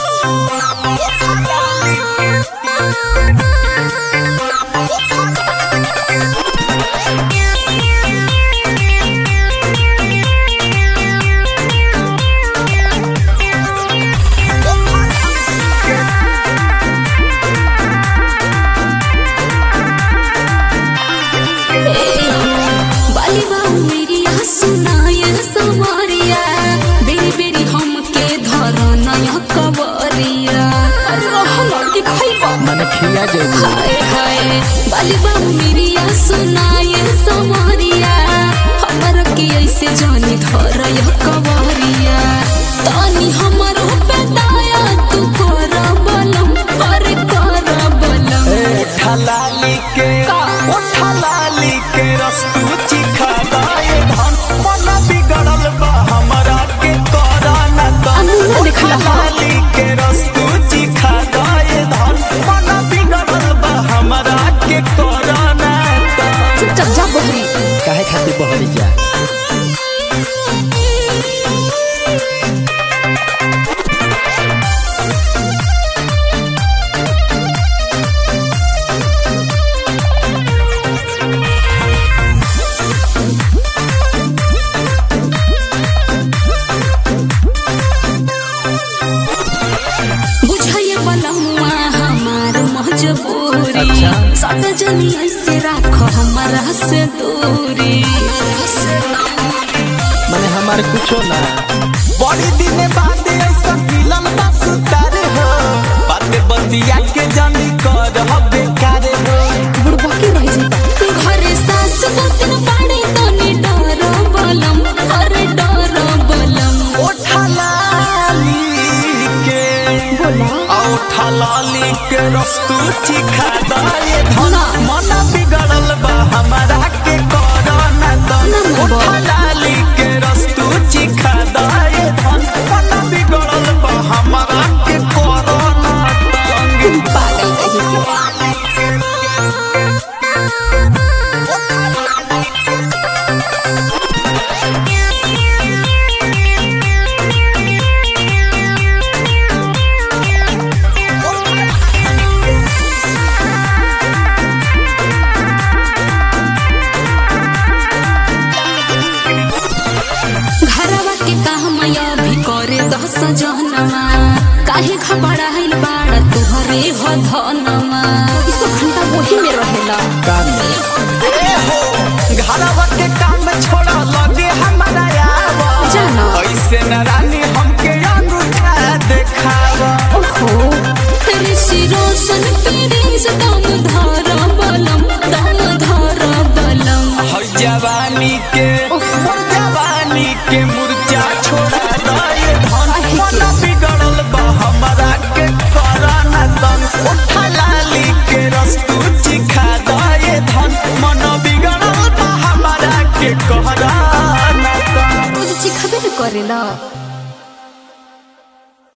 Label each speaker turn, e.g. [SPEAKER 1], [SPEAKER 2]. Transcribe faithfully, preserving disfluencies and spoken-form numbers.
[SPEAKER 1] हाय हाय बालिबा मेरिया सुनाए समरिया हमर के ऐसे जानी धरय कवरिया तानी हमर पे दया तू कर बलम कर कर बलम
[SPEAKER 2] ए ठलाली के ओ ठलाली के रस्तु चिखा दाए धन मन बिगड़ल बा हमरा के कराना त ओ ठलाली के रस्तु चिखा दाए धन मन बिगड़ल बा हमरा के कराना त
[SPEAKER 1] चुपचाप जा बहरी
[SPEAKER 3] काहे खातिर बहरी जा
[SPEAKER 1] मजबूरी सट जनी ऐसे राख हमारा से दूरी
[SPEAKER 3] माने हमार कुछो ना
[SPEAKER 2] बड़ी दिन बाद ऐसा मिलन बा सुतार हो बाते बतिया के जानी कर बेकार हो
[SPEAKER 1] बुढ़बा के रह जाता घरे सास गोतन बाड़े तनी डर बलम अरे डर बलम
[SPEAKER 2] ओ ठलाली के
[SPEAKER 1] बोला
[SPEAKER 2] ओ ठलाली के रस्तु चिखा दाए धन मन बिगड़ल बा हमरा के कराना त ओ ठलाली के रस्तु चिखा दाए धन मन बिगड़ल बा हमरा के कराना त
[SPEAKER 1] पागल कहीं सजनमा काहे घबराइल बाड़ा तुहरे हो धनमा इसो घंटा वही में रहेला
[SPEAKER 3] काम
[SPEAKER 2] ए हो घरवा के काम छोड़ा लगे हमरा आवा
[SPEAKER 1] जाना
[SPEAKER 2] ऐसे न रानी हमके अंगूठा देखावा
[SPEAKER 1] ओहो तेरे सिरोसन तेरे से दम धर बलम दम धर बलम
[SPEAKER 2] हर जवानी के हर जवानी के मुर्जा छोड़ा दाए धन मन बिगड़ल बा हमरा के कराना तन ओ ठलाली के रस्तु चिखा दाए धन मन बिगड़ल बा हमरा के कराना तन
[SPEAKER 1] ओ चिखबे न करेला।